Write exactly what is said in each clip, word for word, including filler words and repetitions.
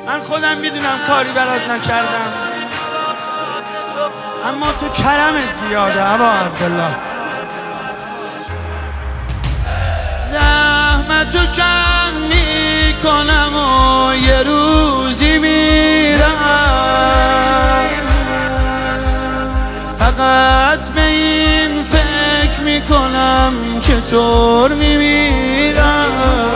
من خودم میدونم کاری برات نکردم، اما تو کرمت زیاده ابا عبدالله. زحمتو کم میکنم و یه روزی میرم، فقط به این فکر میکنم چطور میمیرم.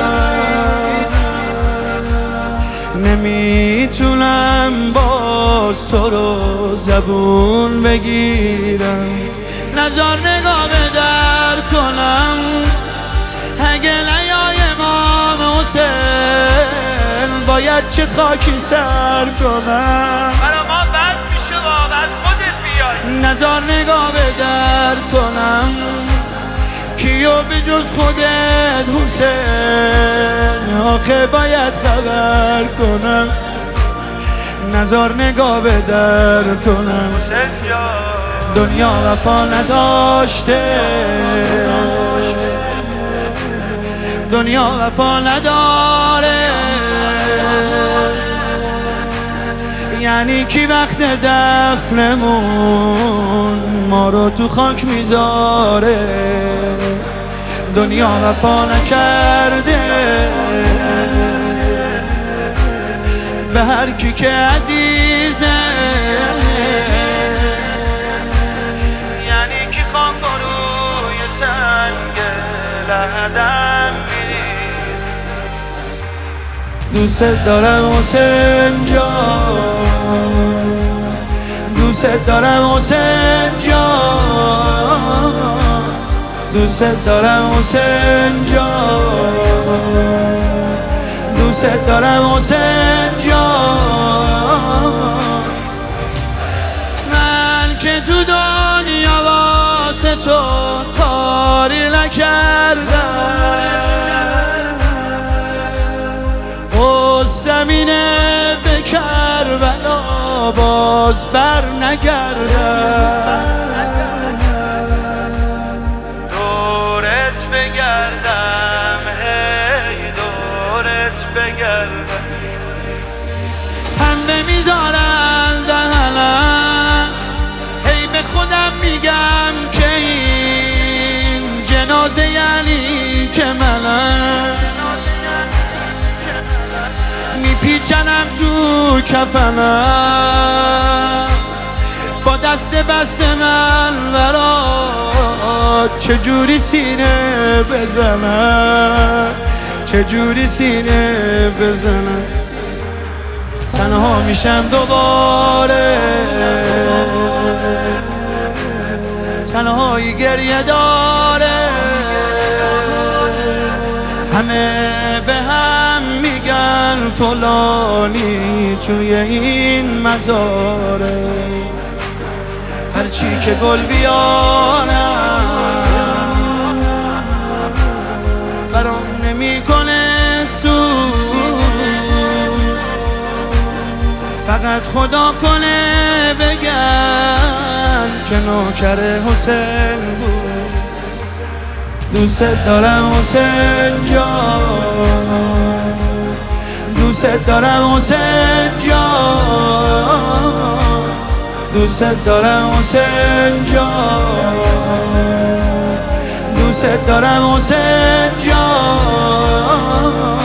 نمیتونم باز تو رو زبون بگیرم، نزار نگاه به در کنم. اگه نیای امام حسین باید چه خاکی سر کنم. برا ما بد میشه واقعا خودت بیای. نزار نگاه به در کنم، کیو به جز خودت حسین آخه باید خبر کنم. نزار نگاه به در کنم، دنیا وفا نداشته، دنیا وفا نداره. یعنی کی وقت دفنمون ما رو تو خاک میذاره. دنیا وفا نکرده به هر کی که عزیزه. یعنی کی خان روی سنگ لحدم میری. دوست دارم حسین جان، دوست دارم حسین جان، دوست دارم حسین جان، دوست دارم حسین جان. من که تو دنیا واسه تو کاری نکردم، زمینه به کربلا باز بر نگردم. دورت بگردم هی دورت بگردم. پنبه میذارن دهنم، هی به خودم میگم که این جنازه یعنی که منم. میپیچنم تو کفنم با دست بست من ورات، چجوری سینه بزنم، چجوری سینه بزنم. تنها میشم دوباره، تنهایی گریه داره. همه به هم میگن فلانی توی این مزاره. هرچی که گل بیارم برام نمیکنه سود، فقط خدا کنه بگن که نوکر حسین بود. دوست دارم حسین جان، دوست دارم حسین جان، دوست دارم حسین جان، دوست دارم حسین جان.